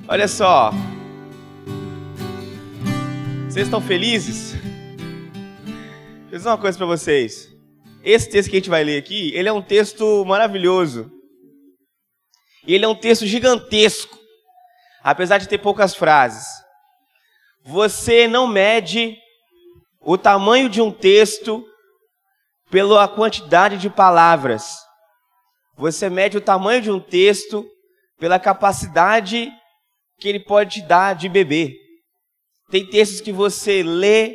Olha só. Vocês estão felizes? Vou dizer uma coisa para vocês. Esse texto que a gente vai ler aqui, ele é um texto maravilhoso. E ele é um texto gigantesco, apesar de ter poucas frases. Você não mede o tamanho de um texto pela quantidade de palavras. Você mede o tamanho de um texto pela capacidade que ele pode te dar de beber. Tem textos que você lê,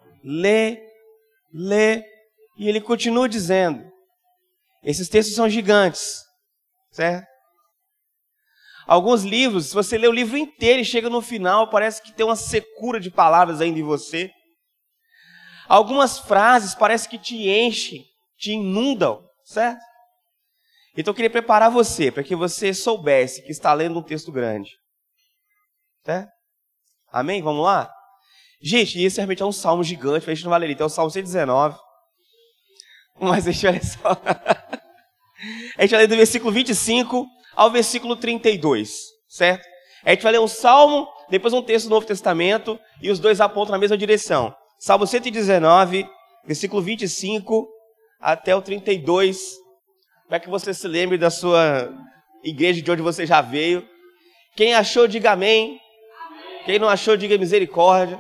e ele continua dizendo. Esses textos são gigantes, certo? Alguns livros, se você lê o livro inteiro e chega no final, parece que tem uma secura de palavras ainda em você. Algumas frases parece que te enchem, te inundam, certo? Então eu queria preparar você, para que você soubesse que está lendo um texto grande. Certo? Amém? Vamos lá? Gente, esse realmente é um salmo gigante, a gente não vai ler, então é o salmo 119. Mas deixa eu olhar só. A gente vai ler do versículo 25 ao versículo 32, certo? A gente vai ler um salmo, depois um texto do Novo Testamento, e os dois apontam na mesma direção. Salmo 119, versículo 25 até o 32, para que você se lembre da sua igreja de onde você já veio. Quem achou, diga amém. Quem não achou, diga misericórdia.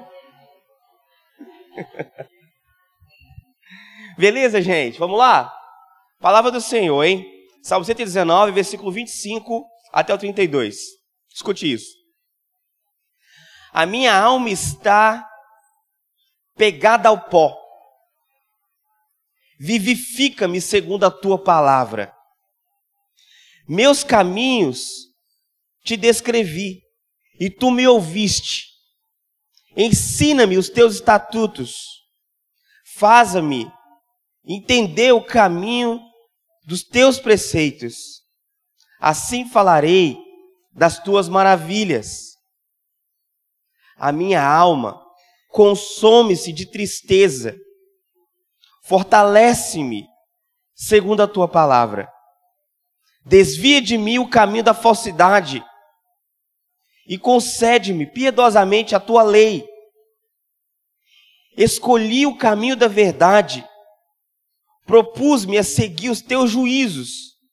Beleza, gente? Vamos lá? Palavra do Senhor, hein? Salmo 119, versículo 25 até o 32. Escute isso. A minha alma está pegada ao pó. Vivifica-me segundo a tua palavra. Meus caminhos te descrevi, e tu me ouviste. Ensina-me os teus estatutos. Faza-me entender o caminho dos teus preceitos. Assim falarei das tuas maravilhas. A minha alma consome-se de tristeza. Fortalece-me segundo a tua palavra. Desvia de mim o caminho da falsidade e concede-me piedosamente a tua lei. Escolhi o caminho da verdade. Propus-me a seguir os teus juízos.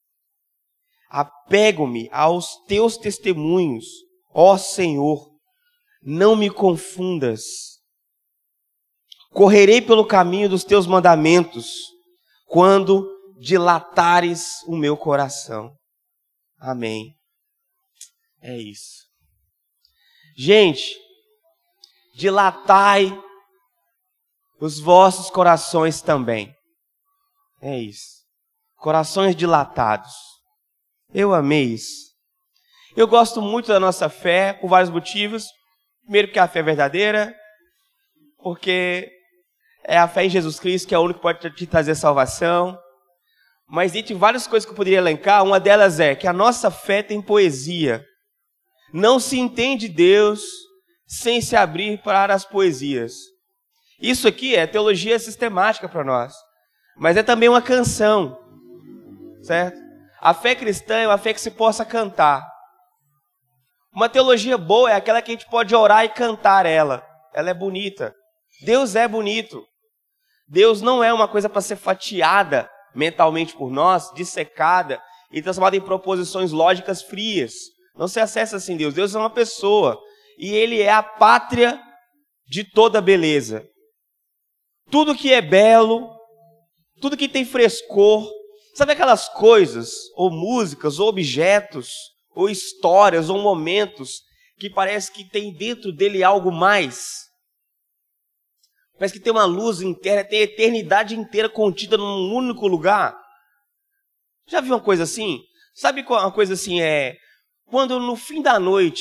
Apego-me aos teus testemunhos. Ó Senhor, não me confundas. Correrei pelo caminho dos teus mandamentos, quando dilatares o meu coração. Amém. É isso. Gente, dilatai os vossos corações também. É isso. Corações dilatados. Eu amei isso. Eu gosto muito da nossa fé por vários motivos. Primeiro, porque a fé é verdadeira. Porque é a fé em Jesus Cristo que é o único que pode te trazer salvação. Mas dentre várias coisas que eu poderia elencar, uma delas é que a nossa fé tem poesia. Não se entende Deus sem se abrir para as poesias. Isso aqui é teologia sistemática para nós. Mas é também uma canção, certo? A fé cristã é uma fé que se possa cantar. Uma teologia boa é aquela que a gente pode orar e cantar ela. Ela é bonita. Deus é bonito. Deus não é uma coisa para ser fatiada mentalmente por nós, dissecada e transformada em proposições lógicas frias. Não se acessa assim Deus. Deus é uma pessoa e Ele é a pátria de toda beleza. Tudo que é belo, tudo que tem frescor, sabe aquelas coisas, ou músicas, ou objetos, ou histórias, ou momentos, que parece que tem dentro dele algo mais? Parece que tem uma luz interna, tem a eternidade inteira contida num único lugar. Já viu uma coisa assim? Sabe qual uma coisa assim é? Quando no fim da noite,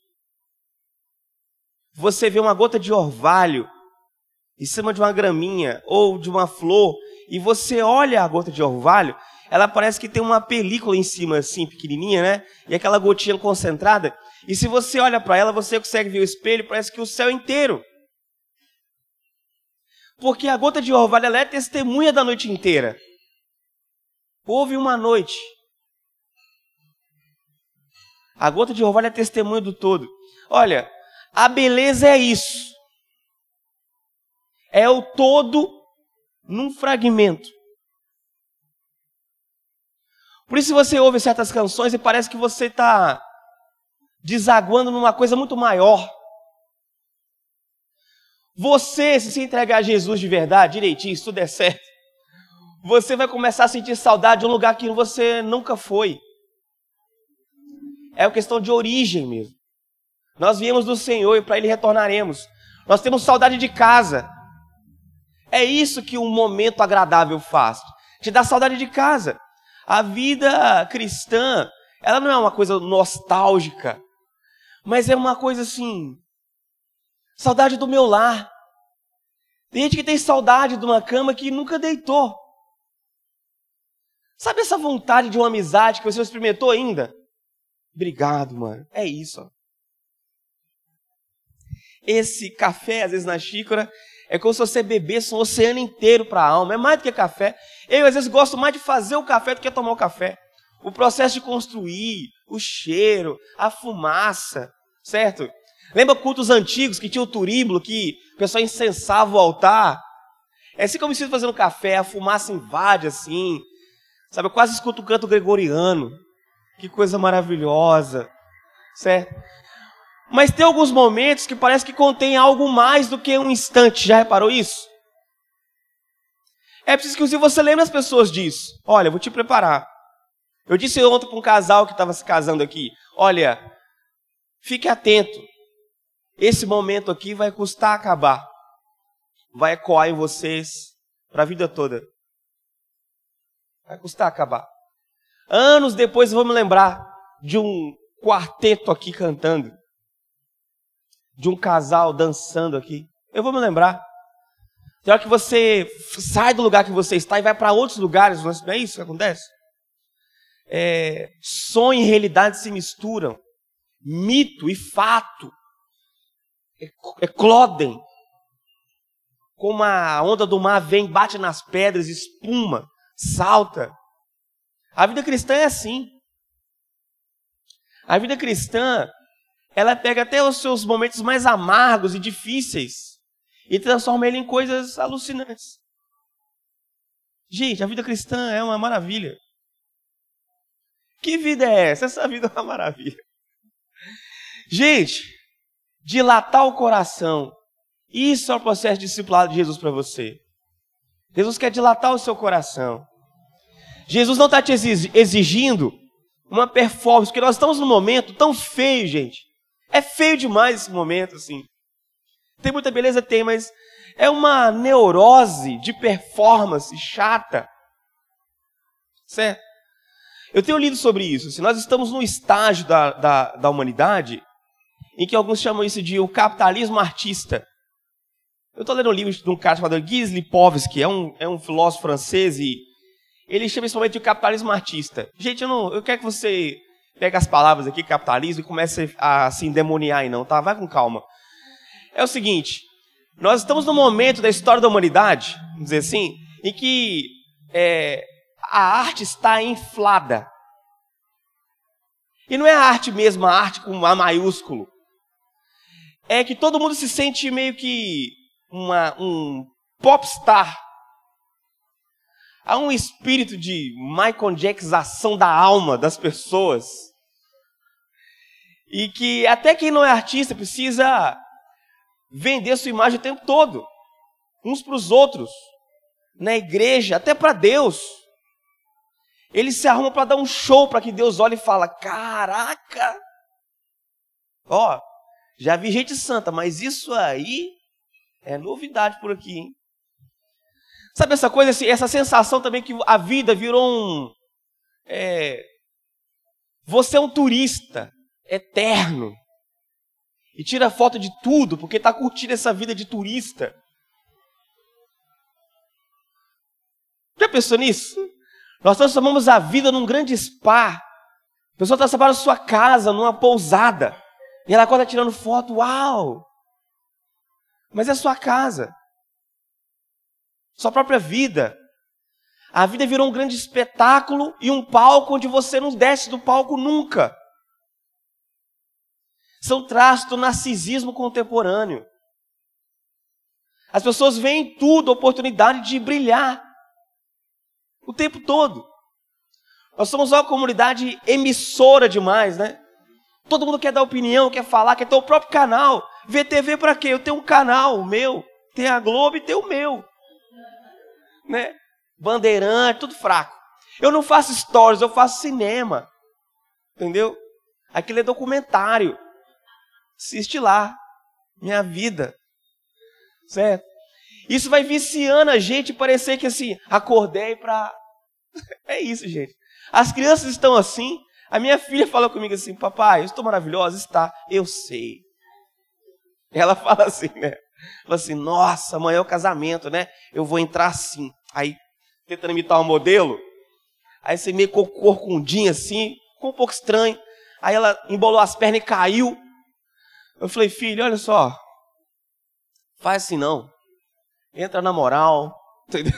você vê uma gota de orvalho em cima de uma graminha ou de uma flor, e você olha a gota de orvalho, ela parece que tem uma película em cima assim, pequenininha, né? E aquela gotinha concentrada. E se você olha para ela, você consegue ver o espelho, parece que o céu inteiro. Porque a gota de orvalho, ela é testemunha da noite inteira. Houve uma noite. A gota de orvalho é testemunho do todo. Olha, a beleza é isso. É o todo num fragmento. Por isso você ouve certas canções e parece que você está desaguando numa coisa muito maior. Você, se entregar a Jesus de verdade, direitinho, se tudo der certo, você vai começar a sentir saudade de um lugar que você nunca foi. É uma questão de origem mesmo. Nós viemos do Senhor e para Ele retornaremos. Nós temos saudade de casa. É isso que um momento agradável faz. Te dá saudade de casa. A vida cristã, ela não é uma coisa nostálgica, mas é uma coisa assim, saudade do meu lar. Tem gente que tem saudade de uma cama que nunca deitou. Sabe essa vontade de uma amizade que você não experimentou ainda? Obrigado, mano. É isso. Ó. Esse café, às vezes na xícara, é como se você bebesse um oceano inteiro para a alma. É mais do que café. Eu, às vezes, gosto mais de fazer o café do que tomar o café. O processo de construir, o cheiro, a fumaça, certo? Lembra cultos antigos que tinha o turíbulo, que o pessoal incensava o altar? É assim que eu me sinto fazendo café, a fumaça invade assim. Sabe, eu quase escuto o canto gregoriano. Que coisa maravilhosa, certo? Mas tem alguns momentos que parece que contém algo mais do que um instante. Já reparou isso? É preciso que você lembre as pessoas disso. Olha, eu vou te preparar. Eu disse ontem para um casal que estava se casando aqui. Olha, fique atento. Esse momento aqui vai custar acabar. Vai ecoar em vocês para a vida toda. Vai custar acabar. Anos depois eu vou me lembrar de um quarteto aqui cantando. De um casal dançando aqui. Eu vou me lembrar. Tem hora que você sai do lugar que você está e vai para outros lugares. Não é isso que acontece? Sonho e realidade se misturam. Mito e fato eclodem. Como a onda do mar vem, bate nas pedras, espuma, salta. A vida cristã é assim. A vida cristã, ela pega até os seus momentos mais amargos e difíceis e transforma ele em coisas alucinantes. Gente, a vida cristã é uma maravilha. Que vida é essa? Essa vida é uma maravilha. Gente, dilatar o coração. Isso é o processo de discipulado de Jesus para você. Jesus quer dilatar o seu coração. Jesus não está te exigindo uma performance, porque nós estamos num momento tão feio, gente. É feio demais esse momento, assim. Tem muita beleza? Tem, mas é uma neurose de performance chata. Certo? Eu tenho lido sobre isso. Assim, nós estamos num estágio da humanidade em que alguns chamam isso de o capitalismo artista. Eu estou lendo um livro de um cara chamado Guy Lipovsky, é um filósofo francês, e ele chama esse momento de capitalismo artista. Gente, eu quero que você pegue as palavras aqui, capitalismo, e comece a se endemoniar aí não, tá? Vai com calma. É o seguinte, nós estamos num momento da história da humanidade, vamos dizer assim, em que a arte está inflada. E não é a arte mesmo, a arte com A maiúsculo. É que todo mundo se sente meio que um popstar. Há um espírito de Michael Jackson da alma das pessoas. E que até quem não é artista precisa vender sua imagem o tempo todo. Uns para os outros. Na igreja, até para Deus. Eles se arrumam para dar um show para que Deus olhe e fale: caraca! Ó, já vi gente santa, mas isso aí é novidade por aqui, hein? Sabe essa coisa, essa sensação também que a vida virou você é um turista eterno. E tira foto de tudo, porque está curtindo essa vida de turista. Já pensou nisso? Nós transformamos a vida num grande spa. A pessoa transforma a sua casa numa pousada. E ela acorda tirando foto. Uau! Mas é a sua casa. Sua própria vida. A vida virou um grande espetáculo e um palco onde você não desce do palco nunca. São traços do narcisismo contemporâneo. As pessoas veem em tudo a oportunidade de brilhar o tempo todo. Nós somos uma comunidade emissora demais, né? Todo mundo quer dar opinião, quer falar, quer ter o próprio canal. Ver TV para quê? Eu tenho um canal, o meu. Tem a Globo e tem o meu. Né? Bandeirante, tudo fraco. Eu não faço stories, eu faço cinema. Entendeu? Aquilo é documentário. Assiste lá. Minha vida. Certo? Isso vai viciando a gente, parecer que assim, acordei para... É isso, gente. As crianças estão assim. A minha filha fala comigo assim, papai, eu estou maravilhosa? Está. Eu sei. Ela fala assim, né? Fala assim, nossa, amanhã é o casamento, né? Eu vou entrar assim. Aí, tentando imitar um modelo. Aí você meio corcundinha assim, ficou um pouco estranho. Aí ela embolou as pernas e caiu. Eu falei, filho, olha só. Faz assim não. Entra na moral. Entendeu?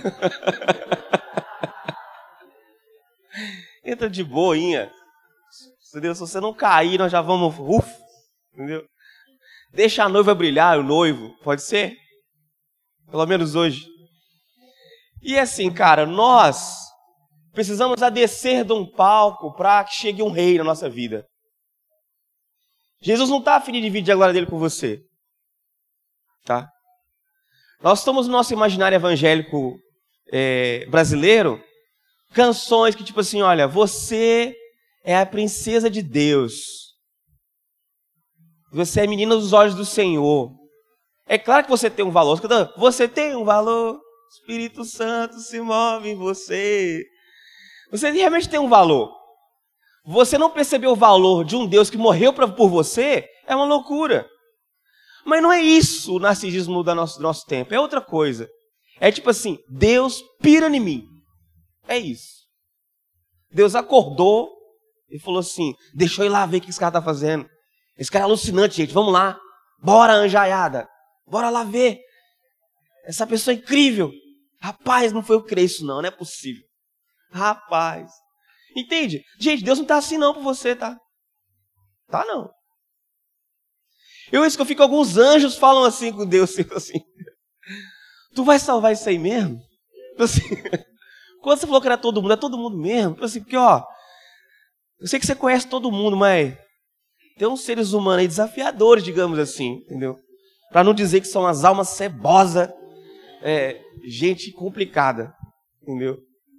Entra de boinha. Entendeu? Se você não cair, nós já vamos... entendeu? Deixa a noiva brilhar, o noivo. Pode ser? Pelo menos hoje. E assim, cara, nós precisamos a descer de um palco para que chegue um rei na nossa vida. Jesus não está afim de dividir a glória dele com você. Tá? Nós estamos no nosso imaginário evangélico brasileiro, canções que tipo assim, olha, você é a princesa de Deus. Você é menina dos olhos do Senhor. É claro que você tem um valor. Você tem um valor. Espírito Santo se move em você. Você realmente tem um valor. Você não percebeu o valor de um Deus que morreu por você, é uma loucura. Mas não é isso o narcisismo do nosso tempo. É outra coisa. É tipo assim, Deus pira em mim. É isso. Deus acordou e falou assim, deixa eu ir lá ver o que esse cara está fazendo. Esse cara é alucinante, gente. Vamos lá. Bora, anjaiada. Bora lá ver. Essa pessoa é incrível. Rapaz, não foi eu que criei isso não. Não é possível. Rapaz. Entende? Gente, Deus não está assim não por você, tá? Tá não. Isso que eu fico, alguns anjos falam assim com Deus. Assim, tu vai salvar isso aí mesmo? Assim, quando você falou que era todo mundo, é todo mundo mesmo? Assim, porque, ó, eu sei que você conhece todo mundo, mas... tem uns seres humanos aí desafiadores, digamos assim, entendeu? Para não dizer que são as almas cebosas, gente complicada, entendeu?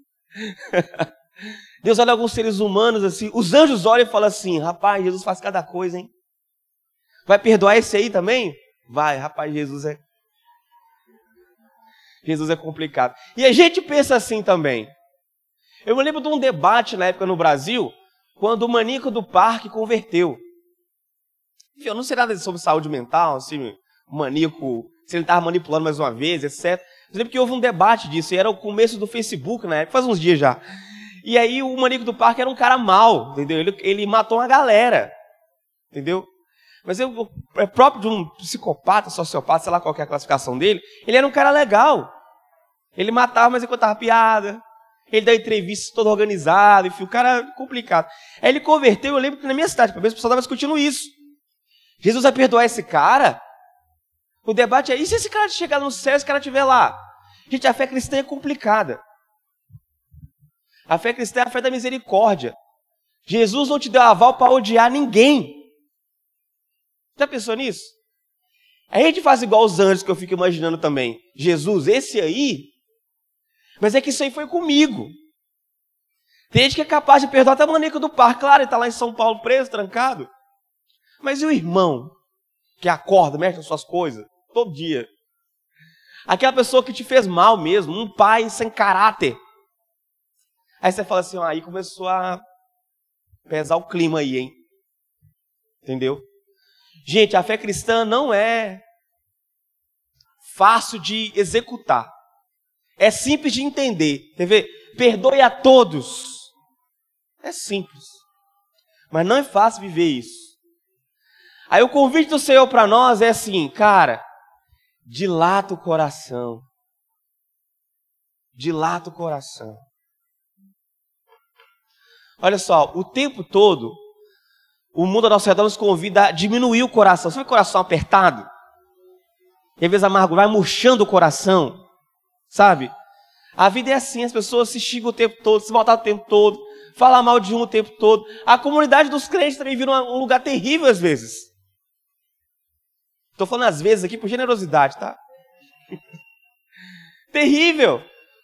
Deus olha alguns seres humanos assim, os anjos olham e falam assim, rapaz, Jesus faz cada coisa, hein? Vai perdoar esse aí também? Vai, rapaz, Jesus é complicado. E a gente pensa assim também. Eu me lembro de um debate na época no Brasil, quando o maníaco do parque converteu. Eu não sei nada sobre saúde mental, assim, o maníaco, se ele estava manipulando mais uma vez, etc. Eu lembro que houve um debate disso, e era o começo do Facebook, na época, faz uns dias já. E aí o maníaco do parque era um cara mau, entendeu? Ele matou uma galera, entendeu? Mas é próprio de um psicopata, sociopata, sei lá qual que é a classificação dele, ele era um cara legal. Ele matava, mas ele contava piada. Ele dá entrevista todo organizado, enfim, o cara é complicado. Aí ele converteu, eu lembro que na minha cidade, pelo menos o pessoal estava discutindo isso. Jesus vai perdoar esse cara? O debate é, e se esse cara chegar no céu, esse cara estiver lá? Gente, a fé cristã é complicada. A fé cristã é a fé da misericórdia. Jesus não te deu aval para odiar ninguém. Já pensou nisso? A gente faz igual os anjos que eu fico imaginando também. Jesus, esse aí... mas é que isso aí foi comigo. Tem gente que é capaz de perdoar até a maníaco do parque. Claro, ele está lá em São Paulo preso, trancado. Mas e o irmão que acorda, mexe nas suas coisas, todo dia? Aquela pessoa que te fez mal mesmo, um pai sem caráter. Aí você fala assim, aí começou a pesar o clima aí, hein? Entendeu? Gente, a fé cristã não é fácil de executar. É simples de entender. Quer ver? Perdoe a todos. É simples. Mas não é fácil viver isso. Aí o convite do Senhor para nós é assim, cara, dilata o coração. Dilata o coração. Olha só, o tempo todo, o mundo ao nosso redor nos convida a diminuir o coração. Você vê o coração apertado? E às vezes a amargura vai murchando o coração, sabe? A vida é assim, as pessoas se xingam o tempo todo, se maltratam o tempo todo, falam mal de um o tempo todo. A comunidade dos crentes também vira um lugar terrível às vezes. Estou falando às vezes aqui por generosidade, tá? Terrível.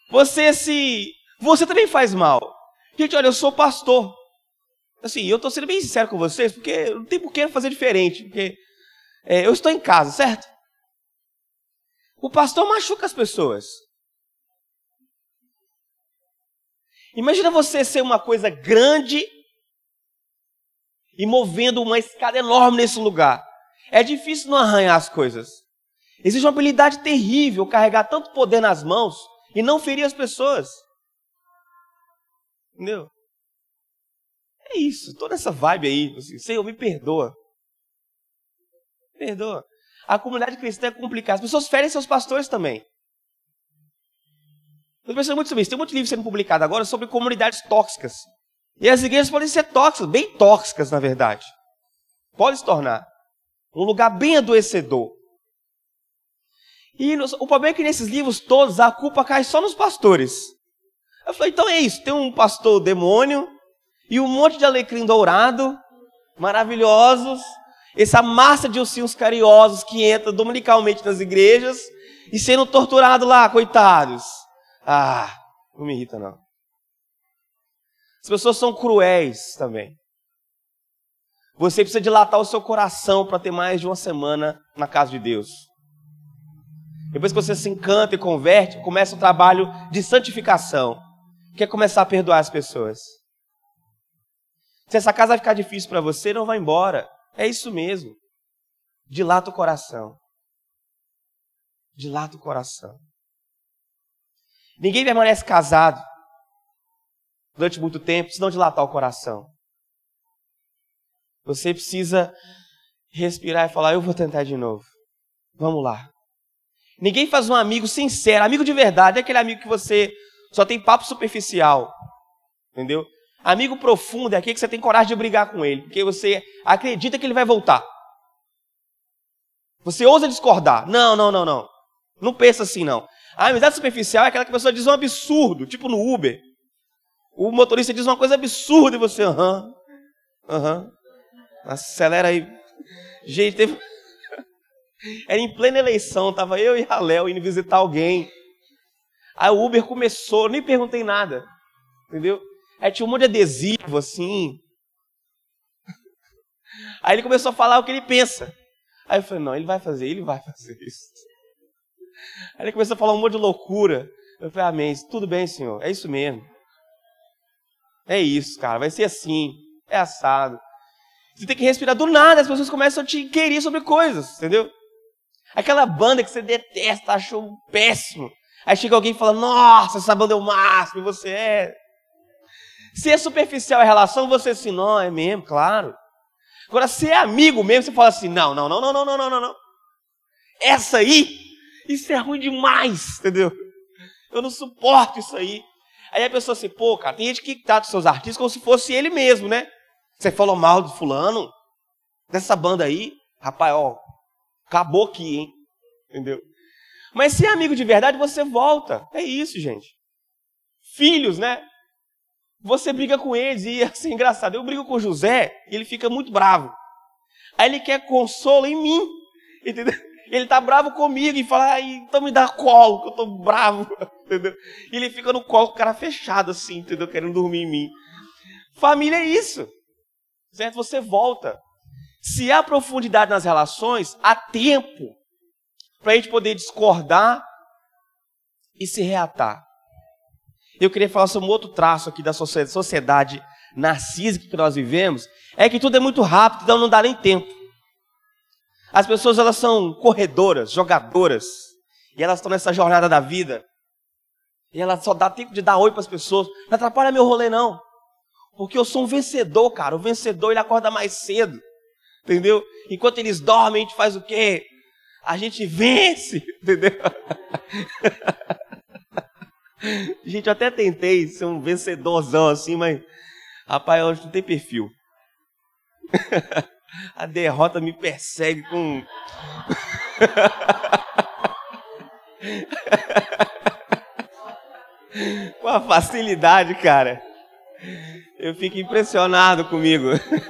Você também faz mal. Gente, olha, eu sou pastor. Assim, eu estou sendo bem sincero com vocês, porque não tem por que fazer diferente. Porque eu estou em casa, certo? O pastor machuca as pessoas. Imagina você ser uma coisa grande e movendo uma escada enorme nesse lugar. É difícil não arranhar as coisas. Exige uma habilidade terrível carregar tanto poder nas mãos e não ferir as pessoas. Entendeu? É isso, toda essa vibe aí. Assim, Senhor, me perdoa. Perdoa. A comunidade cristã é complicada. As pessoas ferem seus pastores também. Eu penso muito sobre isso. Tem muito livro sendo publicado agora sobre comunidades tóxicas. E as igrejas podem ser tóxicas, bem tóxicas, na verdade. Pode se tornar um lugar bem adoecedor. E o problema é que nesses livros todos a culpa cai só nos pastores. Eu falei, então é isso. Tem um pastor demônio e um monte de alecrim dourado, maravilhosos. Essa massa de ursinhos carinhosos que entra dominicalmente nas igrejas e sendo torturado lá, coitados. Ah, não me irrita não. As pessoas são cruéis também. Você precisa dilatar o seu coração para ter mais de uma semana na casa de Deus. Depois que você se encanta e converte, começa o trabalho de santificação, que é começar a perdoar as pessoas. Se essa casa vai ficar difícil para você, não vá embora. É isso mesmo. Dilata o coração. Dilata o coração. Ninguém permanece casado durante muito tempo se não dilatar o coração. Você precisa respirar e falar, eu vou tentar de novo. Vamos lá. Ninguém faz um amigo sincero, amigo de verdade, é aquele amigo que você só tem papo superficial. Entendeu? Amigo profundo é aquele que você tem coragem de brigar com ele, porque você acredita que ele vai voltar. Você ousa discordar. Não. Não pensa assim, não. A amizade superficial é aquela que a pessoa diz um absurdo, tipo no Uber. O motorista diz uma coisa absurda e você, acelera aí. Gente, era em plena eleição, tava eu e a Léo indo visitar alguém. Aí o Uber começou, nem perguntei nada, entendeu? Aí tinha um monte de adesivo, assim. Aí ele começou a falar o que ele pensa. Aí eu falei, não, ele vai fazer isso. Aí ele começou a falar um monte de loucura. Eu falei, amém, tudo bem, senhor, é isso mesmo. É isso, cara, vai ser assim, é assado. Você tem que respirar do nada, as pessoas começam a te querer sobre coisas, entendeu? Aquela banda que você detesta, achou péssimo. Aí chega alguém e fala, nossa, essa banda é o máximo, e você é. Se é superficial a relação, você assim, não, é mesmo, claro. Agora, se é amigo mesmo, você fala assim, não. Essa aí, isso é ruim demais, entendeu? Eu não suporto isso aí. Aí a pessoa assim, pô, cara, tem gente que trata os seus artistas como se fosse ele mesmo, né? Você falou mal de fulano, dessa banda aí, rapaz, ó, acabou aqui, hein? Entendeu? Mas se é amigo de verdade, você volta. É isso, gente. Filhos, né? Você briga com eles e assim, é engraçado. Eu brigo com o José e ele fica muito bravo. Aí ele quer consolo em mim, entendeu? Ele tá bravo comigo e fala, então me dá colo, que eu tô bravo, entendeu? E ele fica no colo com o cara fechado assim, entendeu? Querendo dormir em mim. Família é isso, certo? Você volta. Se há profundidade nas relações, há tempo para a gente poder discordar e se reatar. Eu queria falar sobre um outro traço aqui da sociedade narcísica que nós vivemos, é que tudo é muito rápido, então não dá nem tempo. As pessoas, elas são corredoras, jogadoras, e elas estão nessa jornada da vida, e elas só dá tempo de dar oi para as pessoas. Não atrapalha meu rolê, não. Porque eu sou um vencedor, cara. O vencedor, ele acorda mais cedo, entendeu? Enquanto eles dormem, a gente faz o quê? A gente vence, entendeu? Gente, eu até tentei ser um vencedorzão assim, mas, rapaz, hoje não tem perfil. A derrota me persegue com... com a facilidade, cara. Eu fico impressionado comigo.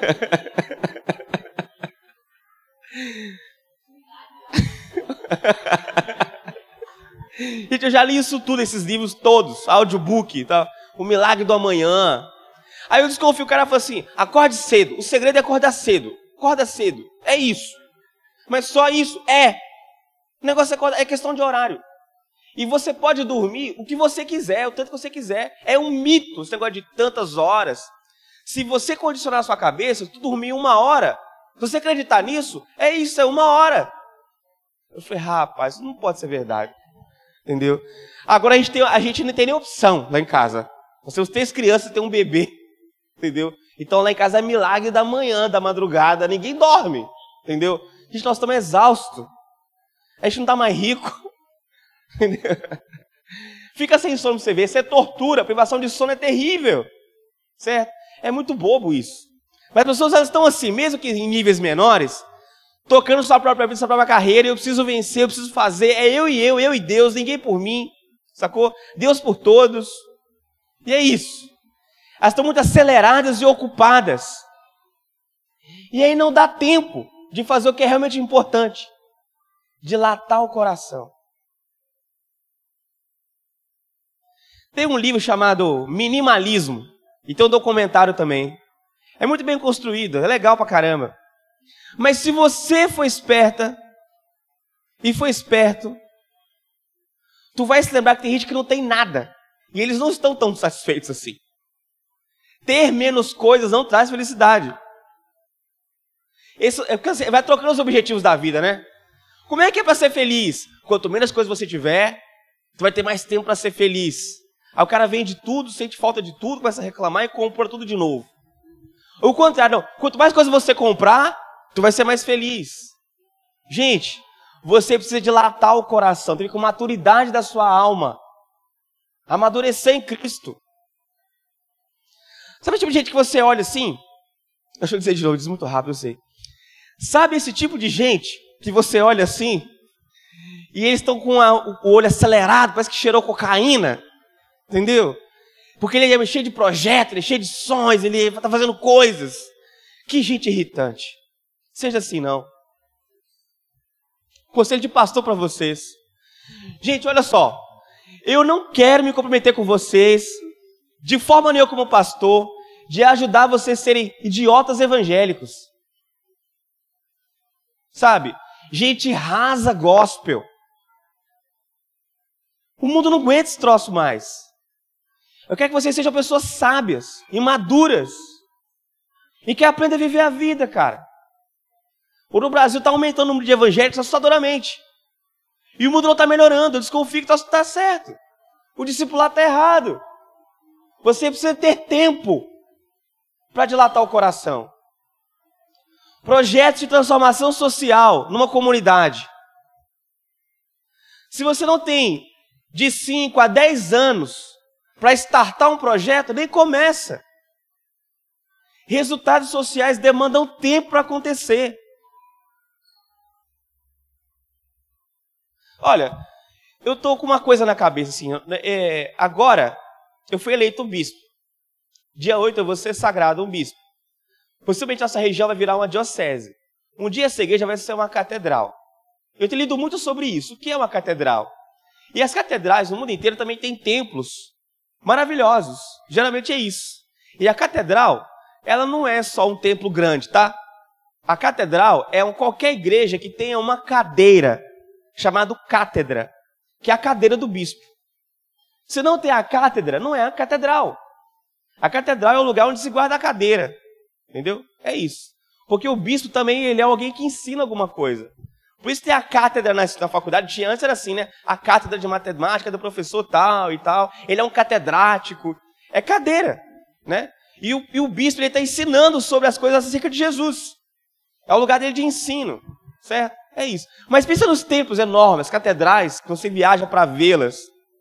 Gente, eu já li isso tudo, esses livros todos, audiobook e tal. O Milagre do Amanhã. Aí eu desconfio, o cara fala assim, acorde cedo. O segredo é acordar cedo. Acorda cedo. É isso. Mas só isso? É. O negócio é questão de horário. E você pode dormir o que você quiser, o tanto que você quiser. É um mito esse negócio de tantas horas. Se você condicionar a sua cabeça, tu dormir 1 hora. Se você acreditar nisso, é isso, é 1 hora. Eu falei, rapaz, isso não pode ser verdade. Entendeu? Agora a gente não tem nem opção lá em casa. Nós temos 3 crianças e tem um bebê. Entendeu? Então lá em casa é milagre da manhã, da madrugada. Ninguém dorme. Entendeu? Gente, nós estamos exaustos. A gente não está mais rico. Entendeu? Fica sem sono pra você ver. Isso é tortura. A privação de sono é terrível. Certo? É muito bobo isso. Mas as pessoas elas estão assim, mesmo que em níveis menores, tocando sua própria vida, sua própria carreira. Eu preciso vencer, eu preciso fazer. É eu e Deus, ninguém por mim. Sacou? Deus por todos. E é isso. Elas estão muito aceleradas e ocupadas. E aí não dá tempo de fazer o que é realmente importante. Dilatar o coração. Tem um livro chamado Minimalismo. E tem um documentário também. É muito bem construído, é legal pra caramba. Mas se você for esperta e for esperto, tu vai se lembrar que tem gente que não tem nada. E eles não estão tão satisfeitos assim. Ter menos coisas não traz felicidade. Isso é porque você vai trocando os objetivos da vida, né? Como é que é para ser feliz? Quanto menos coisas você tiver, tu vai ter mais tempo para ser feliz. Aí o cara vende tudo, sente falta de tudo, começa a reclamar e compra tudo de novo. Ou o contrário, não. Quanto mais coisas você comprar, tu vai ser mais feliz. Gente, você precisa dilatar o coração, tem que ir com a maturidade da sua alma. Amadurecer em Cristo. Sabe o tipo de gente que você olha assim? Deixa eu dizer de novo, diz muito rápido, eu sei. Sabe esse tipo de gente que você olha assim, e eles estão com o olho acelerado, parece que cheirou cocaína, entendeu? Porque ele é cheio de projetos, ele é cheio de sonhos, ele está fazendo coisas. Que gente irritante. Seja assim, não. Conselho de pastor para vocês. Gente, olha só. Eu não quero me comprometer com vocês, de forma nenhuma como pastor, de ajudar vocês a serem idiotas evangélicos. Sabe? Gente rasa gospel. O mundo não aguenta esse troço mais. Eu quero que vocês sejam pessoas sábias e maduras. E que aprendam a viver a vida, cara. No Brasil está aumentando o número de evangélicos assustadoramente. E o mundo não está melhorando. Eu desconfio que está certo. O discipulado está errado. Você precisa ter tempo para dilatar o coração. Projetos de transformação social numa comunidade. Se você não tem de 5 a 10 anos para startar um projeto, nem começa. Resultados sociais demandam tempo para acontecer. Olha, eu estou com uma coisa na cabeça assim. Agora, eu fui eleito um bispo. Dia 8 eu vou ser sagrado um bispo. Possivelmente nossa região vai virar uma diocese. Um dia essa igreja vai ser uma catedral. Eu tenho lido muito sobre isso. O que é uma catedral? E as catedrais no mundo inteiro também têm templos maravilhosos. Geralmente é isso. E a catedral, ela não é só um templo grande, tá? A catedral é qualquer igreja que tenha uma cadeira, chamada cátedra, que é a cadeira do bispo. Se não tem a cátedra, não é a catedral. A catedral é o lugar onde se guarda a cadeira. Entendeu? É isso. Porque o bispo também ele é alguém que ensina alguma coisa. Por isso tem a cátedra na faculdade. Antes era assim, né? A cátedra de matemática do professor tal e tal. Ele é um catedrático. É cadeira, né? E o bispo ele está ensinando sobre as coisas acerca de Jesus. É o lugar dele de ensino, certo? É isso. Mas pensa nos templos enormes, catedrais, que você viaja para vê-las.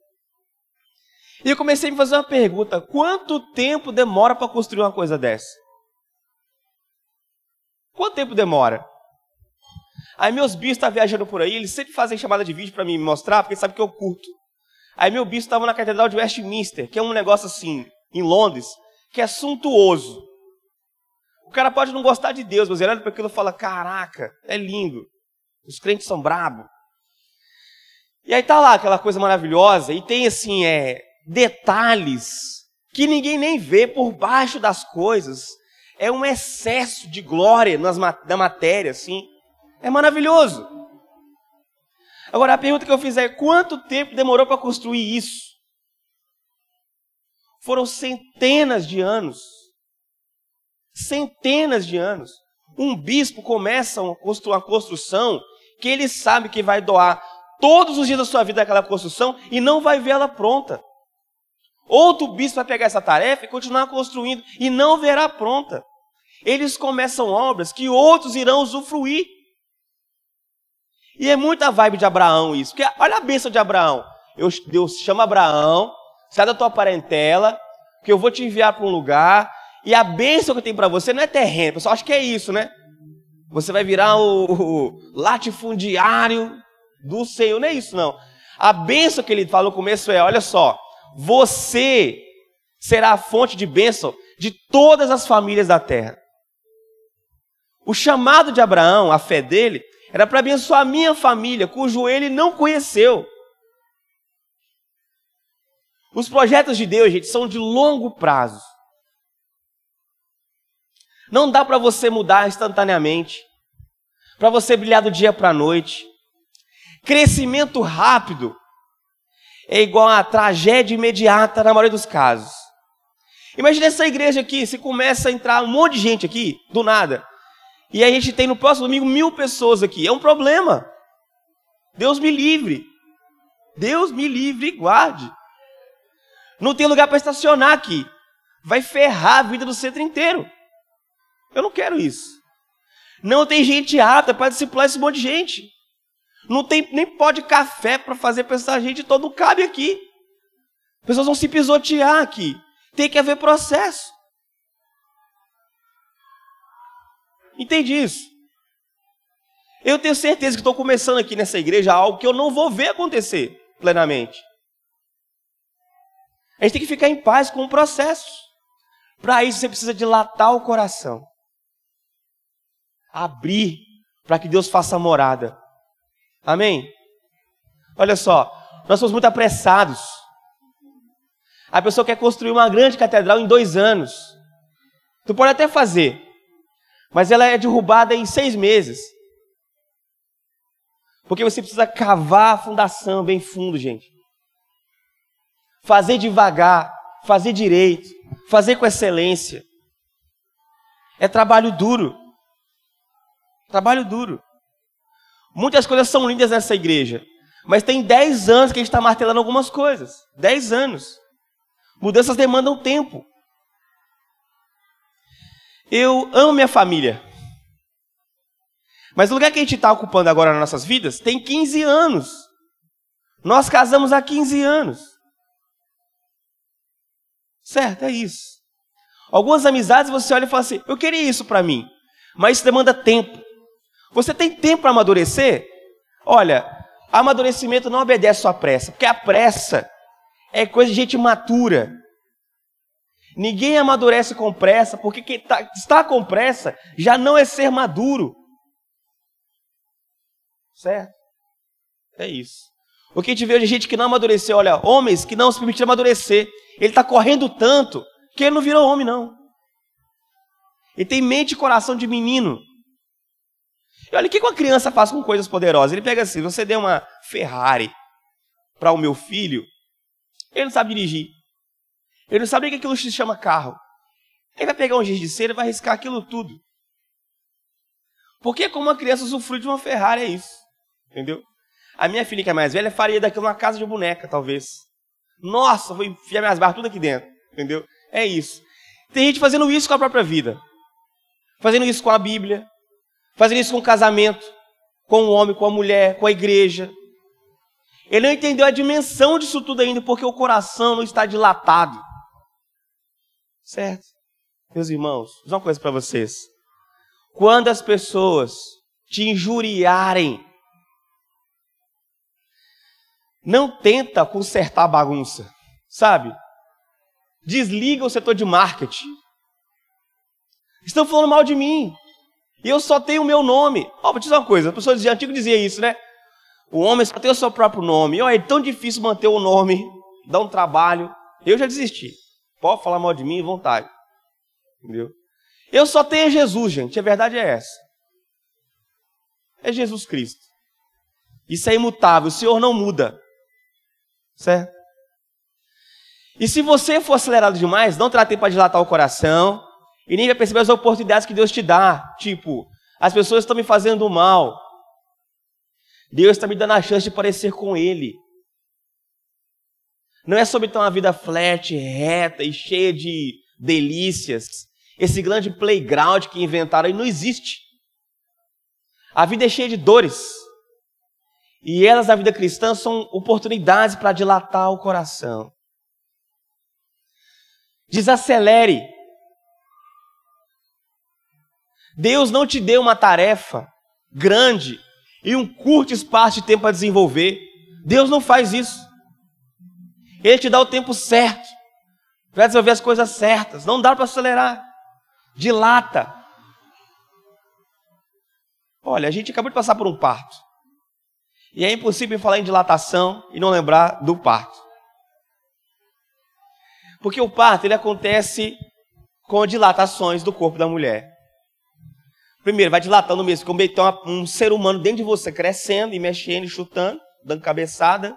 E eu comecei a me fazer uma pergunta. Quanto tempo demora para construir uma coisa dessa? Quanto tempo demora? Aí meus bispos estão viajando por aí, eles sempre fazem chamada de vídeo para me mostrar, porque sabe que eu curto. Aí meu bispo estava na Catedral de Westminster, que é um negócio assim, em Londres, que é suntuoso. O cara pode não gostar de Deus, mas ele olha para aquilo e fala, caraca, é lindo. Os crentes são brabos. E aí tá lá aquela coisa maravilhosa, e tem assim, detalhes que ninguém nem vê por baixo das coisas. É um excesso de glória na matéria, assim. É maravilhoso. Agora, a pergunta que eu fiz é, quanto tempo demorou para construir isso? Foram centenas de anos. Centenas de anos. Um bispo começa uma construção que ele sabe que vai doar todos os dias da sua vida aquela construção e não vai ver ela pronta. Outro bispo vai pegar essa tarefa e continuar construindo e não verá pronta. Eles começam obras que outros irão usufruir. E é muita vibe de Abraão isso. Porque olha a bênção de Abraão. Deus chama Abraão, sai da tua parentela, que eu vou te enviar para um lugar. E a bênção que eu tenho para você não é terreno. O pessoal acha que é isso, né? Você vai virar o latifundiário do Senhor. Não é isso, não. A bênção que ele fala no começo é, olha só, você será a fonte de bênção de todas as famílias da terra. O chamado de Abraão, a fé dele, era para abençoar a minha família, cujo ele não conheceu. Os projetos de Deus, gente, são de longo prazo. Não dá para você mudar instantaneamente, para você brilhar do dia para a noite. Crescimento rápido é igual a tragédia imediata na maioria dos casos. Imagina essa igreja aqui, se começa a entrar um monte de gente aqui, do nada. E a gente tem no próximo domingo 1000 pessoas aqui. É um problema. Deus me livre. Deus me livre e guarde. Não tem lugar para estacionar aqui. Vai ferrar a vida do centro inteiro. Eu não quero isso. Não tem gente apta para discipular esse monte de gente. Não tem nem pó de café para fazer pensar a gente todo cabe aqui. As pessoas vão se pisotear aqui. Tem que haver processo. Entende isso? Eu tenho certeza que estou começando aqui nessa igreja algo que eu não vou ver acontecer plenamente. A gente tem que ficar em paz com o processo. Para isso você precisa dilatar o coração. Abrir para que Deus faça morada. Amém? Olha só, nós somos muito apressados. A pessoa quer construir uma grande catedral em 2 anos. Tu pode até fazer, mas ela é derrubada em 6 meses. Porque você precisa cavar a fundação bem fundo, gente. Fazer devagar, fazer direito, fazer com excelência. É trabalho duro. Trabalho duro. Muitas coisas são lindas nessa igreja, mas tem 10 anos que a gente está martelando algumas coisas. 10 anos. Mudanças demandam tempo. Eu amo minha família. Mas o lugar que a gente está ocupando agora nas nossas vidas tem 15 anos. Nós casamos há 15 anos. Certo, é isso. Algumas amizades você olha e fala assim, eu queria isso para mim, mas isso demanda tempo. Você tem tempo para amadurecer? Olha, amadurecimento não obedece só à pressa, porque a pressa é coisa de gente imatura. Ninguém amadurece com pressa, porque quem está com pressa já não é ser maduro. Certo? É isso. O que a gente vê hoje é gente que não amadureceu. Olha, homens que não se permitiram amadurecer. Ele está correndo tanto que ele não virou homem, não. Ele tem mente e coração de menino. E olha, o que uma criança faz com coisas poderosas? Ele pega assim, você deu uma Ferrari para o meu filho, ele não sabe dirigir. Ele não sabe nem que aquilo se chama carro. Ele vai pegar um giz de cera e vai riscar aquilo tudo. Porque como uma criança usufrui de uma Ferrari, é isso. Entendeu? A minha filha, que é mais velha, faria daquilo uma casa de boneca, talvez. Nossa, vou enfiar minhas barras tudo aqui dentro. Entendeu? É isso. Tem gente fazendo isso com a própria vida. Fazendo isso com a Bíblia. Fazendo isso com o casamento. Com o homem, com a mulher, com a igreja. Ele não entendeu a dimensão disso tudo ainda, porque o coração não está dilatado. Certo? Meus irmãos, vou dizer uma coisa para vocês. Quando as pessoas te injuriarem, não tenta consertar a bagunça, sabe? Desliga o setor de marketing. Estão falando mal de mim. E eu só tenho o meu nome. Vou te dizer uma coisa, as pessoas de antigo diziam isso, né? O homem só tem o seu próprio nome. E, é tão difícil manter o nome, dá um trabalho. Eu já desisti. Pode falar mal de mim à vontade. Entendeu? Eu só tenho Jesus, gente. A verdade é essa. É Jesus Cristo. Isso é imutável. O Senhor não muda. Certo? E se você for acelerado demais, não terá tempo para dilatar o coração e nem vai perceber as oportunidades que Deus te dá. Tipo, as pessoas estão me fazendo mal. Deus está me dando a chance de parecer com Ele. Não é sobre ter uma vida flat, reta e cheia de delícias. Esse grande playground que inventaram aí não existe. A vida é cheia de dores. E elas, na vida cristã, são oportunidades para dilatar o coração. Desacelere. Deus não te deu uma tarefa grande e um curto espaço de tempo para desenvolver. Deus não faz isso. Ele te dá o tempo certo para desenvolver as coisas certas. Não dá para acelerar. Dilata. Olha, a gente acabou de passar por um parto. E é impossível falar em dilatação e não lembrar do parto. Porque o parto ele acontece com dilatações do corpo da mulher. Primeiro, vai dilatando mesmo, como tem um ser humano dentro de você, crescendo e mexendo e chutando, dando cabeçada.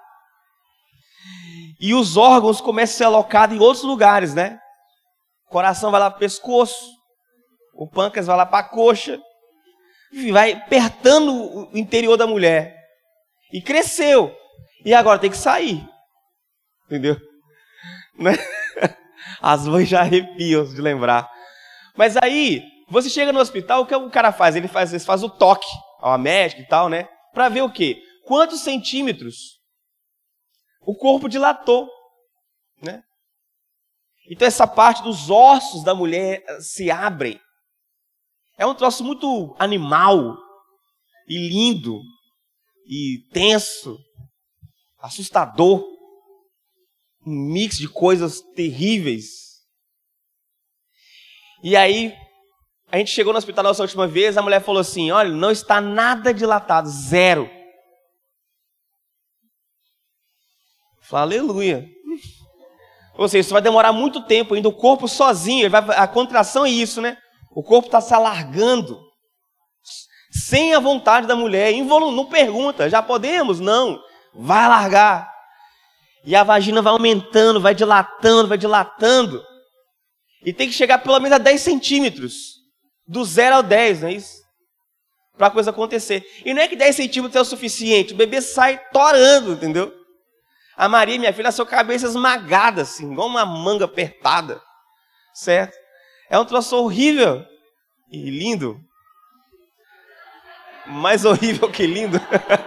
E os órgãos começam a ser alocados em outros lugares, né? O coração vai lá para o pescoço, o pâncreas vai lá para a coxa, e vai apertando o interior da mulher. E cresceu. E agora tem que sair. Entendeu? Né? As mães já arrepiam de lembrar. Mas aí, você chega no hospital, o que o cara faz? Ele faz o toque ao médico e tal, né? Para ver o quê? Quantos centímetros o corpo dilatou, né? Então essa parte dos ossos da mulher se abrem. É um troço muito animal e lindo e tenso, assustador, um mix de coisas terríveis. E aí, a gente chegou no hospital nossa última vez, a mulher falou assim, olha, não está nada dilatado, zero. Eu falei, aleluia. Ou seja, isso vai demorar muito tempo, ainda o corpo sozinho, a contração é isso, né? O corpo está se alargando, sem a vontade da mulher, não pergunta, já podemos? Não, vai alargar. E a vagina vai aumentando, vai dilatando. E tem que chegar pelo menos a 10 centímetros, do 0 ao 10, não é isso? Para a coisa acontecer. E não é que 10 centímetros é o suficiente, o bebê sai torando, entendeu? A Maria, minha filha, a sua cabeça esmagada, assim, igual uma manga apertada, certo? É um troço horrível e lindo. Mais horrível que lindo.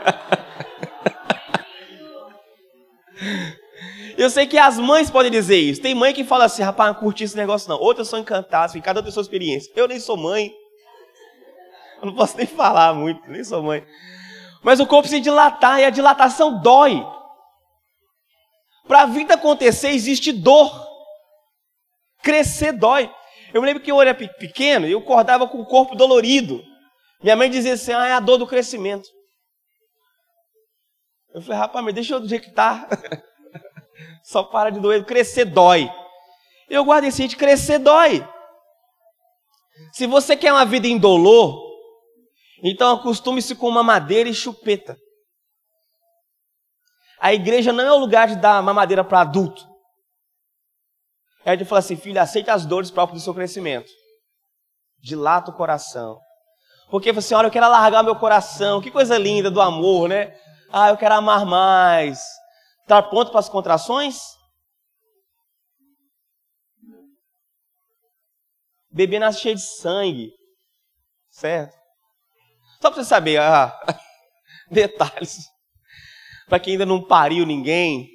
Eu sei que as mães podem dizer isso. Tem mãe que fala assim, rapaz, não curti esse negócio não. Outras são encantadas, cada um tem sua experiência. Eu nem sou mãe. Eu não posso nem falar muito, nem sou mãe. Mas o corpo se dilatar e a dilatação dói. Para a vida acontecer existe dor. Crescer dói. Eu me lembro que eu era pequeno e eu acordava com o corpo dolorido. Minha mãe dizia assim, é a dor do crescimento. Eu falei, rapaz, mas deixa eu do jeito que tá. Só para de doer, crescer dói. Eu guardei esse de crescer dói. Se você quer uma vida indolor, então acostume-se com mamadeira e chupeta. A igreja não é o lugar de dar mamadeira para adulto. É de falar assim, filho, aceita as dores próprias do seu crescimento. Dilata o coração. Porque você olha, eu quero alargar meu coração. Que coisa linda do amor, né? Ah, eu quero amar mais. Está pronto para as contrações? Bebê nasce cheio de sangue. Certo? Só para você saber, detalhes. Para quem ainda não pariu ninguém.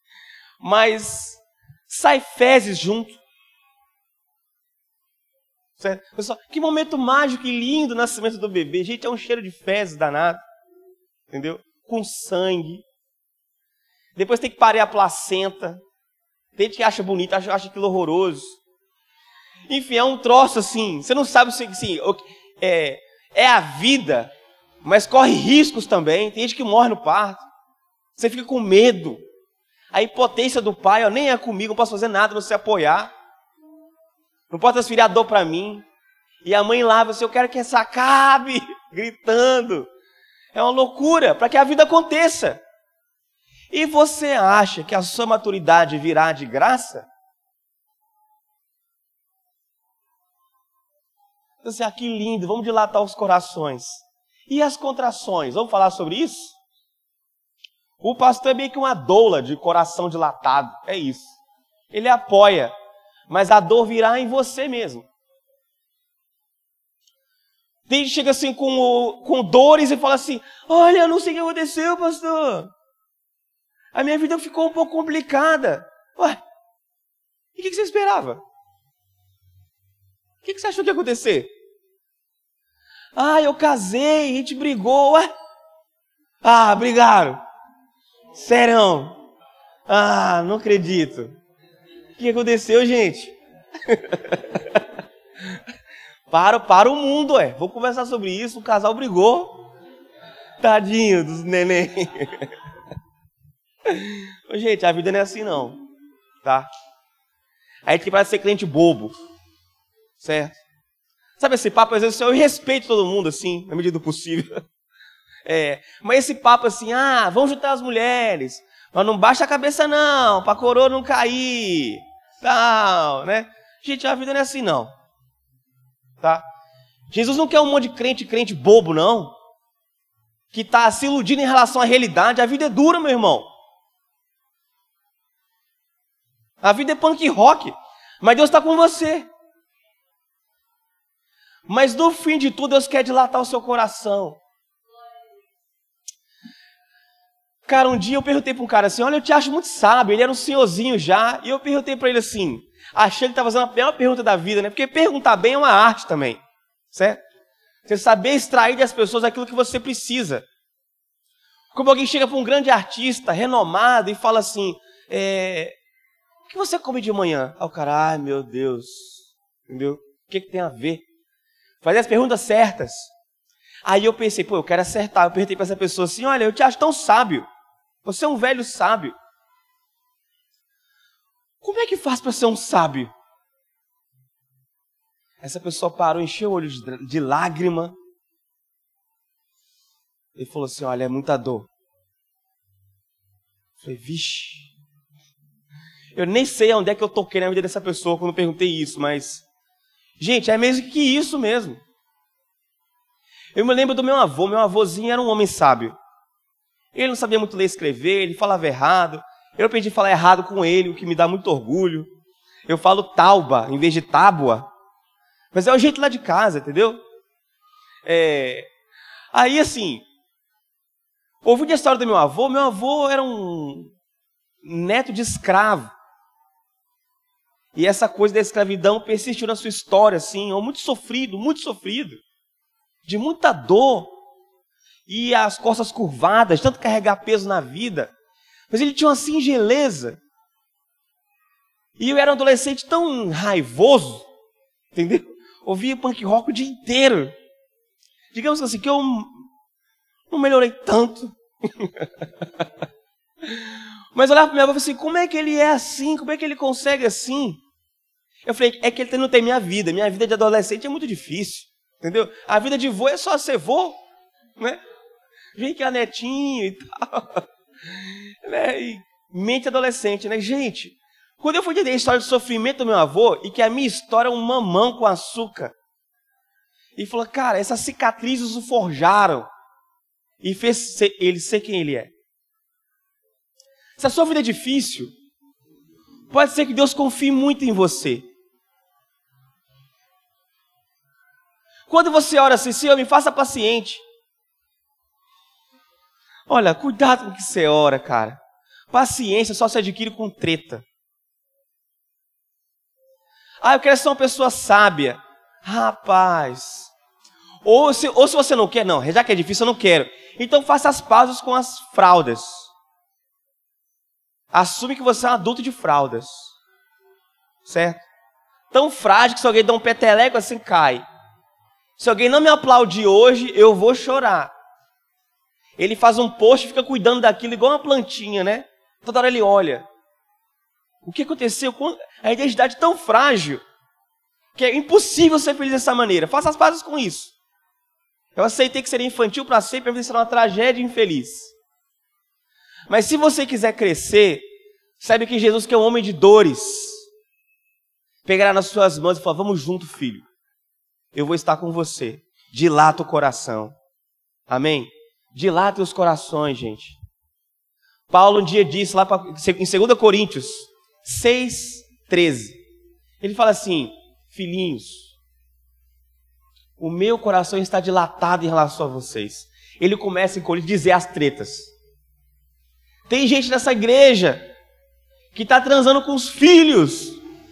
Mas sai fezes junto. Certo? Pessoal, que momento mágico e lindo o nascimento do bebê. Gente, é um cheiro de fezes danado. Entendeu? Com sangue. Depois tem que parir a placenta. Tem gente que acha bonito, acha aquilo horroroso. Enfim, é um troço assim. Você não sabe se assim, é a vida, mas corre riscos também. Tem gente que morre no parto. Você fica com medo. A impotência do pai, ó, nem é comigo, não posso fazer nada, não sei apoiar. Não pode transferir a dor para mim. E a mãe lá, eu quero que essa acabe, gritando. É uma loucura para que a vida aconteça. E você acha que a sua maturidade virá de graça? Você, que lindo, vamos dilatar os corações. E as contrações, vamos falar sobre isso? O pastor é meio que uma doula de coração dilatado, é isso. Ele apoia, mas a dor virá em você mesmo. Tem gente que chega assim com dores e fala assim, olha, eu não sei o que aconteceu, pastor. A minha vida ficou um pouco complicada. Ué, e o que você esperava? O que você achou que ia acontecer? Ah, eu casei, a gente brigou. Ué? Ah, brigaram. Serão. Ah, não acredito. O que aconteceu, gente? Para o mundo, ué. Vou conversar sobre isso. O casal brigou. Tadinho dos neném. Gente, a vida não é assim não, tá? A gente parece ser crente bobo, certo? Sabe esse papo, às vezes eu respeito todo mundo assim, na medida do possível. Mas esse papo assim, vamos juntar as mulheres, mas não baixa a cabeça não, pra coroa não cair, tal, né? Gente, a vida não é assim não, tá? Jesus não quer um monte de crente bobo não, que tá se iludindo em relação à realidade. A vida é dura, meu irmão. A vida é punk rock, mas Deus está com você. Mas no fim de tudo, Deus quer dilatar o seu coração. Cara, um dia eu perguntei para um cara assim, olha, eu te acho muito sábio, ele era um senhorzinho já, e eu perguntei para ele assim, achei que ele estava fazendo a pior pergunta da vida, né? Porque perguntar bem é uma arte também, certo? Você saber extrair das pessoas aquilo que você precisa. Como alguém chega para um grande artista, renomado, e fala assim, o que você come de manhã? O cara, ai meu Deus, entendeu? O que tem a ver? Fazer as perguntas certas. Aí eu pensei, eu quero acertar. Eu perguntei para essa pessoa assim, olha, eu te acho tão sábio. Você é um velho sábio. Como é que faz para ser um sábio? Essa pessoa parou, encheu o olho de lágrima. Ele falou assim, olha, é muita dor. Eu falei, vixe. Eu nem sei onde é que eu toquei na vida dessa pessoa quando eu perguntei isso, mas... Gente, é mesmo que isso mesmo. Eu me lembro do meu avô. Meu avôzinho era um homem sábio. Ele não sabia muito ler e escrever, ele falava errado. Eu aprendi a falar errado com ele, o que me dá muito orgulho. Eu falo tauba em vez de tábua. Mas é o jeito lá de casa, entendeu? Aí, assim... Ouvindo a história do meu avô era um neto de escravo. E essa coisa da escravidão persistiu na sua história, assim, muito sofrido, de muita dor, e as costas curvadas, tanto carregar peso na vida. Mas ele tinha uma singeleza. E eu era um adolescente tão raivoso, entendeu? Ouvia punk rock o dia inteiro. Digamos assim, que eu não melhorei tanto. Mas olhava para minha avó e falei assim, como é que ele é assim? Como é que ele consegue assim? Eu falei, é que ele não tem minha vida. Minha vida de adolescente é muito difícil, entendeu? A vida de vô é só ser vô, né? Vem que é netinho e tal. Né? E mente adolescente, né? Gente, quando eu fui entender a história do sofrimento do meu avô, e que a minha história é um mamão com açúcar, e falou, cara, essas cicatrizes o forjaram, e fez ele ser quem ele é. Se a sua vida é difícil, pode ser que Deus confie muito em você. Quando você ora assim, Senhor, me faça paciente. Olha, cuidado com o que você ora, cara. Paciência só se adquire com treta. Eu quero ser uma pessoa sábia. Rapaz. Ou se você não quer, não, já que é difícil, eu não quero. Então faça as pazes com as fraldas. Assume que você é um adulto de fraldas. Certo? Tão frágil que se alguém dá um peteleco assim, cai. Se alguém não me aplaudir hoje, eu vou chorar. Ele faz um post e fica cuidando daquilo igual uma plantinha, né? Toda hora ele olha. O que aconteceu com a identidade tão frágil que é impossível ser feliz dessa maneira. Faça as pazes com isso. Eu aceitei que seria infantil para sempre, mas será uma tragédia infeliz. Mas se você quiser crescer, saiba que Jesus, que é um homem de dores, pegará nas suas mãos e falar: vamos junto, filho. Eu vou estar com você. Dilata o coração. Amém? Dilata os corações, gente. Paulo um dia disse lá em 2 Coríntios 6:13. Ele fala assim: filhinhos, o meu coração está dilatado em relação a vocês. Ele começa a dizer as tretas. Tem gente nessa igreja que está transando com os filhos.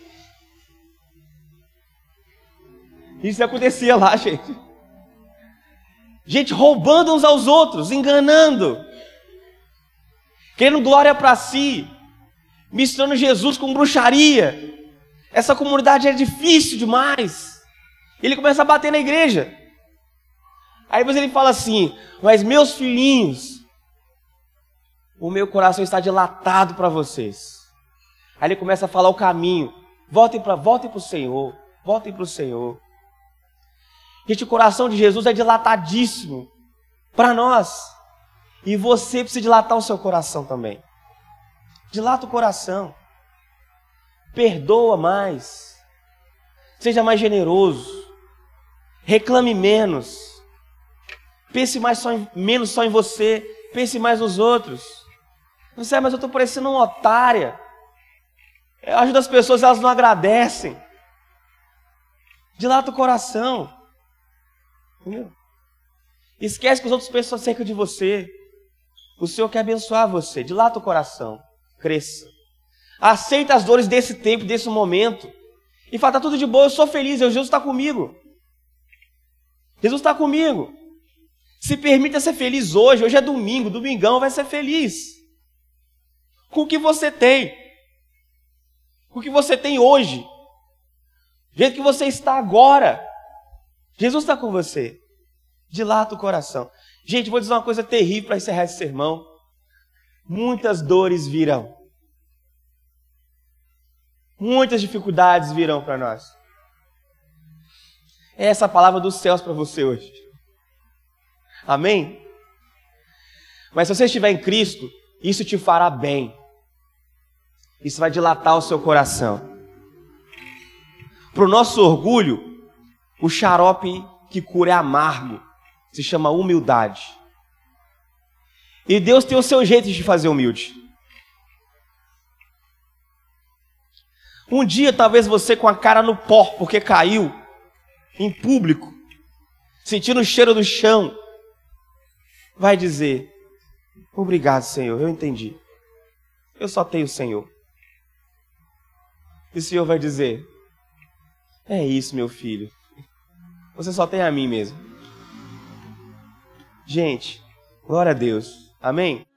Isso acontecia lá, gente. Gente roubando uns aos outros, enganando, querendo glória para si, misturando Jesus com bruxaria. Essa comunidade é difícil demais. Ele começa a bater na igreja. Aí depois ele fala assim: mas meus filhinhos, o meu coração está dilatado para vocês. Aí ele começa a falar o caminho. Voltem para o Senhor. Voltem para o Senhor. Gente, o coração de Jesus é dilatadíssimo para nós. E você precisa dilatar o seu coração também. Dilata o coração. Perdoa mais. Seja mais generoso. Reclame menos. Pense menos só em você. Pense mais nos outros. Você, mas eu estou parecendo uma otária. Eu ajudo as pessoas, elas não agradecem. Dilata o coração. Entendeu? Esquece que os outros pensam acerca de você. O Senhor quer abençoar você. Dilata o coração. Cresça. Aceita as dores desse tempo, desse momento. E fala: tá tudo de boa, eu sou feliz, Jesus está comigo. Jesus está comigo. Se permita ser feliz hoje. Hoje é domingo, domingão vai ser feliz. Com o que você tem. Com o que você tem hoje. Do jeito que você está agora. Jesus está com você. Dilata o coração. Gente, vou dizer uma coisa terrível para encerrar esse sermão. Muitas dores virão. Muitas dificuldades virão para nós. É essa a palavra dos céus para você hoje. Amém? Mas se você estiver em Cristo, isso te fará bem. Isso vai dilatar o seu coração. Para o nosso orgulho, o xarope que cura é amargo. Se chama humildade. E Deus tem o seu jeito de fazer humilde. Um dia, talvez você com a cara no pó, porque caiu em público, sentindo o cheiro do chão, vai dizer: obrigado, Senhor, eu entendi. Eu só tenho o Senhor. E o Senhor vai dizer: é isso, meu filho. Você só tem a mim mesmo. Gente, glória a Deus. Amém?